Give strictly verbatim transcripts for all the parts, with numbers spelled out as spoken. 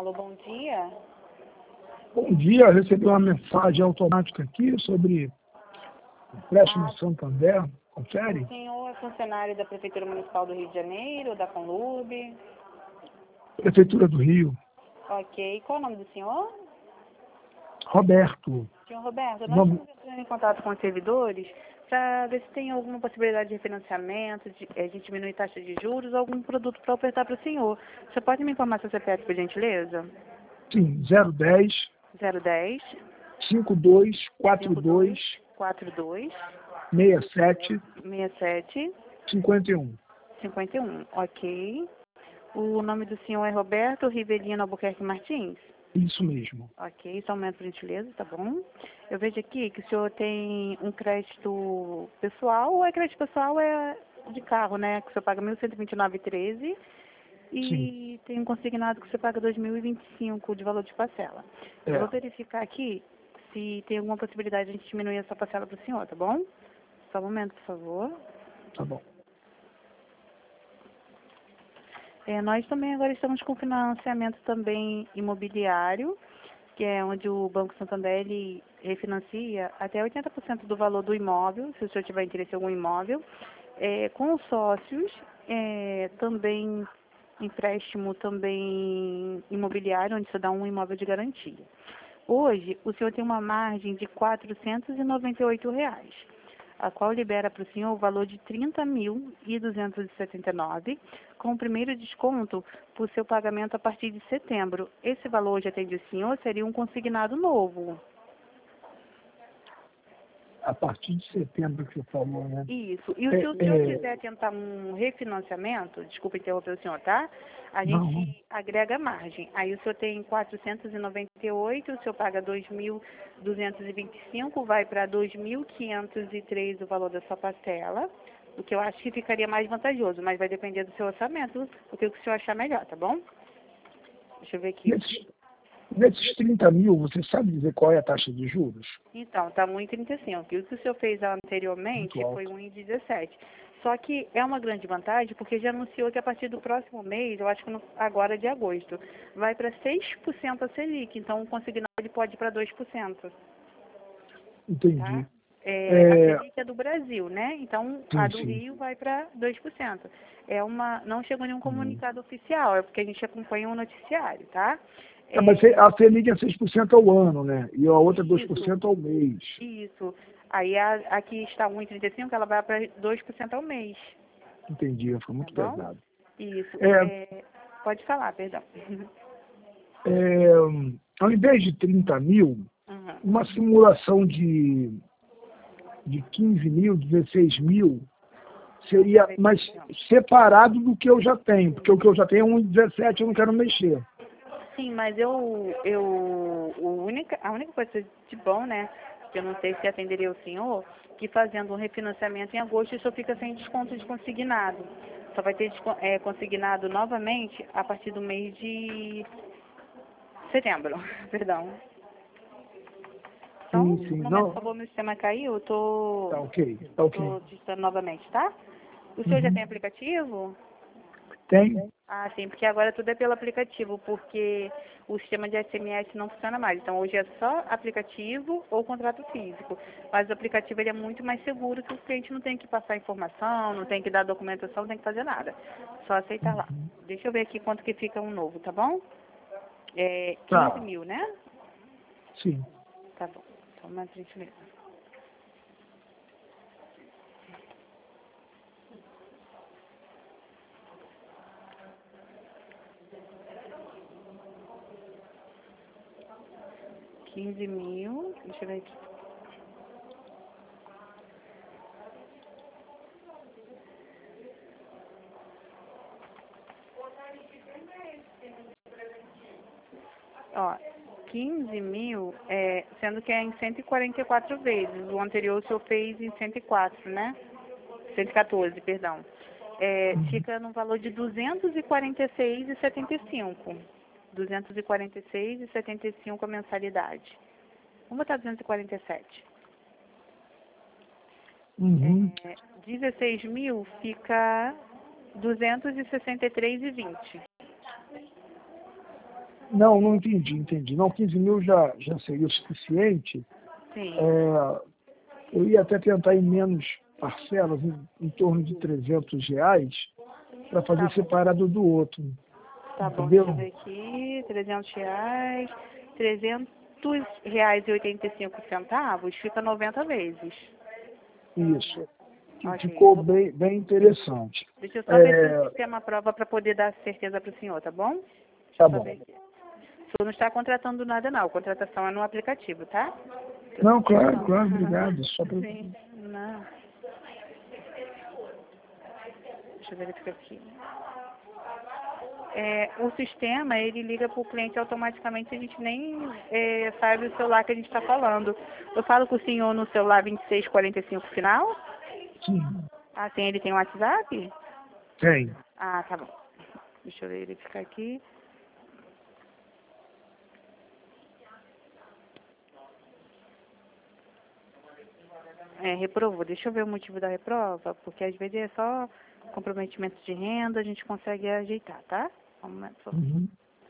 Alô, bom dia. Bom dia, eu recebi uma mensagem automática aqui sobre empréstimo Ah, Santander. o Confere? senhor é funcionário da Prefeitura Municipal do Rio de Janeiro, da Conlube? Prefeitura do Rio. Ok. Qual é o nome do senhor? Roberto. Senhor Roberto, nós Nome, estamos entrando em contato com os servidores para ver se tem alguma possibilidade de refinanciamento, de, eh, de diminuir taxa de juros, algum produto para ofertar para o senhor. Você pode me informar seu C P F, por gentileza? sim, zero dez, zero dez, cinquenta e dois, quarenta e cinquenta e dois, dois, quarenta e dois, sessenta e sete, sessenta e sete, cinquenta e um. cinquenta e um. Ok. O nome do senhor é Roberto Rivelino Albuquerque Martins? Isso mesmo. Ok, só um momento, por gentileza, tá bom? Eu vejo aqui que o senhor tem um crédito pessoal, ou é crédito pessoal é de carro, né? Que o senhor paga mil cento e vinte e nove vírgula treze Sim. e tem um consignado que você paga dois mil e vinte e cinco de valor de parcela. Eu É, vou verificar aqui se tem alguma possibilidade de a gente diminuir essa parcela para o senhor, tá bom? Só um momento, por favor. tá bom. É, nós também agora estamos com financiamento também imobiliário, que é onde o Banco Santander ele refinancia até oitenta por cento do valor do imóvel, se o senhor tiver interesse em algum imóvel, é, com os sócios, é, também empréstimo também imobiliário, onde você dá um imóvel de garantia. Hoje, o senhor tem uma margem de quatrocentos e noventa e oito reais, a qual libera para o senhor o valor de trinta mil e duzentos e setenta e nove, com o primeiro desconto por seu pagamento a partir de setembro. Esse valor hoje atende o senhor, seria um consignado novo. A partir de setembro que você falou, né? Isso. E o- É, se o senhor é, quiser tentar um refinanciamento, desculpa interromper o senhor, tá? A não, gente agrega margem. Aí o senhor tem quatrocentos e noventa e oito, o senhor paga dois mil duzentos e vinte e cinco, vai para dois mil quinhentos e três o valor da sua parcela, o que eu acho que ficaria mais vantajoso, mas vai depender do seu orçamento, o que o senhor achar melhor, tá bom? Deixa eu ver aqui. nesses, nesses trinta mil, você sabe dizer qual é a taxa de juros? Então, está um e trinta e cinco. E o que o senhor fez anteriormente Muito foi alto. um e dezessete. Só que é uma grande vantagem porque já anunciou que a partir do próximo mês, eu acho que no, agora de agosto, vai para seis por cento a Selic. Então, o consignado ele pode ir para dois por cento. Tá? Entendi. É, a É, Selic é do Brasil, né? Então, a sim, do sim. Rio vai para dois por cento. É uma, não chegou nenhum Hum. comunicado oficial, é porque a gente acompanha um noticiário, tá? É, mas É, a Selic é seis por cento ao ano, né? E a outra é dois por isso. cento ao mês. Isso. Aí a, aqui está um e trinta e cinco, ela vai para dois por cento ao mês, Entendi, foi tá muito bom? pesado. Isso. É, É, pode falar, perdão. é, ao invés de trinta mil, Uhum. uma simulação de, de quinze mil, dezesseis mil, seria mais separado do que eu já tenho, porque o que eu já tenho é um e dezessete, eu não quero mexer. Sim, mas eu, eu o única, a única coisa de bom, né, que eu não sei se atenderia o senhor, que fazendo um refinanciamento em agosto, isso fica sem desconto de consignado. Só vai ter desco- é, consignado novamente a partir do mês de setembro, perdão. Só Sim, um sim, momento, por não, favor, meu sistema caiu, eu tô, tá ok, tá ok. tô digitando novamente, tá? O senhor já Uhum. tem aplicativo? Tem? Ah, sim, porque agora tudo é pelo aplicativo, porque o sistema de S M S não funciona mais. Então hoje é só aplicativo ou contrato físico. Mas o aplicativo ele é muito mais seguro, que o cliente não tem que passar informação, não tem que dar documentação, não tem que fazer nada. Só aceitar lá. Uhum. Deixa eu ver aqui quanto que fica um novo, tá bom? É quinze Tá, mil, né? sim. Tá bom. Então, uma gentileza. quinze mil, deixa eu ver aqui. Ó, quinze mil, é, sendo que é em cento e quarenta e quatro vezes. O anterior o senhor fez em cento e quatro, né? cento e quatorze, perdão. É, Uhum. fica no valor de duzentos e quarenta e seis reais e setenta e cinco. duzentos e quarenta e seis reais e setenta e cinco a mensalidade. Vamos botar duzentos e quarenta e sete. Uhum. É, dezesseis mil fica duzentos e sessenta e três reais e vinte. Não, não entendi, entendi. Não, quinze mil já, já seria o suficiente. Sim. É, eu ia até tentar em menos parcelas, em, em torno de trezentos reais, para fazer Tá bom. separado do outro. Tá bom, Entendeu? deixa eu ver aqui. trezentos reais. trezentos reais e oitenta e cinco centavos fica noventa vezes. Isso. Ok. Ficou Vou- bem, bem interessante. Deixa eu só ver se o É, sistema aprova para poder dar certeza para o senhor, tá bom? Deixa tá eu só bom. ver aqui. O senhor não está contratando nada, não. A contratação é no aplicativo, tá? Não, claro, claro, obrigado. Só pra... Sim, não. Deixa eu verificar aqui. É, o sistema, ele liga para o cliente automaticamente, a gente nem é, sabe o celular que a gente está falando. Eu falo com o senhor no celular vinte e seis quarenta e cinco final? Sim, Ah, sim, ele tem WhatsApp? tem. Ah, tá bom. Deixa eu verificar aqui. É, reprovou. Deixa eu ver o motivo da reprova, porque às vezes é só comprometimento de renda, a gente consegue ajeitar, tá? Um momento, por favor. Uhum.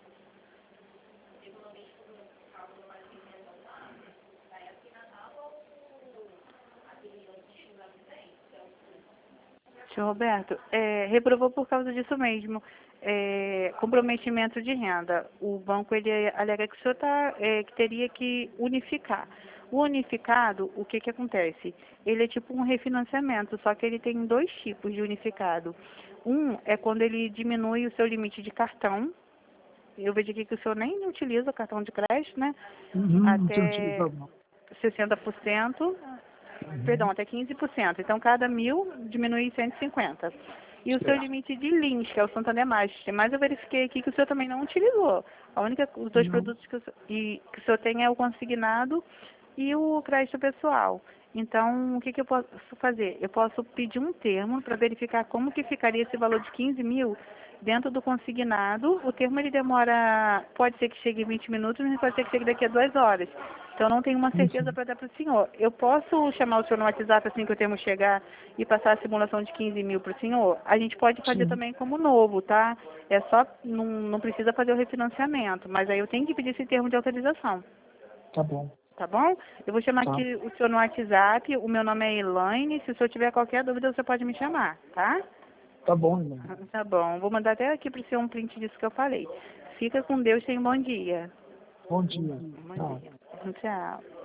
Senhor Roberto, é, reprovou por causa disso mesmo. É, comprometimento de renda. O banco ele alega que o senhor tá, é, que teria que unificar. O unificado, o que que acontece? Ele é tipo um refinanciamento, só que ele tem dois tipos de unificado. Um é quando ele diminui o seu limite de cartão. Eu vejo aqui que o senhor nem utiliza cartão de crédito, né? Uhum, não tem Até utilizado, não. sessenta por cento. Uhum. Perdão, até quinze por cento. Então, cada mil diminui em cento e cinquenta. E o seu Certo. limite de lins, que é o Santander Master. Mas eu verifiquei aqui que o senhor também não utilizou. A única, os dois Não. produtos que o, senhor- e, que o senhor tem é o consignado e o crédito pessoal. Então, o que, que eu posso fazer? Eu posso pedir um termo para verificar como que ficaria esse valor de quinze mil dentro do consignado. O termo ele demora, pode ser que chegue em vinte minutos, mas pode ser que chegue daqui a duas horas. Então, não tenho uma Isso. certeza para dar para o senhor. Eu posso chamar o senhor no WhatsApp assim que o termo chegar e passar a simulação de quinze mil para o senhor? A gente pode fazer Sim, também como novo, tá? É só, não, não precisa fazer o refinanciamento, mas aí eu tenho que pedir esse termo de autorização. tá bom. Tá bom? Eu vou chamar Tá. aqui o senhor no WhatsApp. O meu nome é Elaine. Se o senhor tiver qualquer dúvida, você pode me chamar, tá? Tá bom, irmão. Tá bom. Vou mandar até aqui para o senhor um print disso que eu falei. Fica com Deus. Tenha um bom dia. Bom dia. Bom Tchau. dia. Tchau.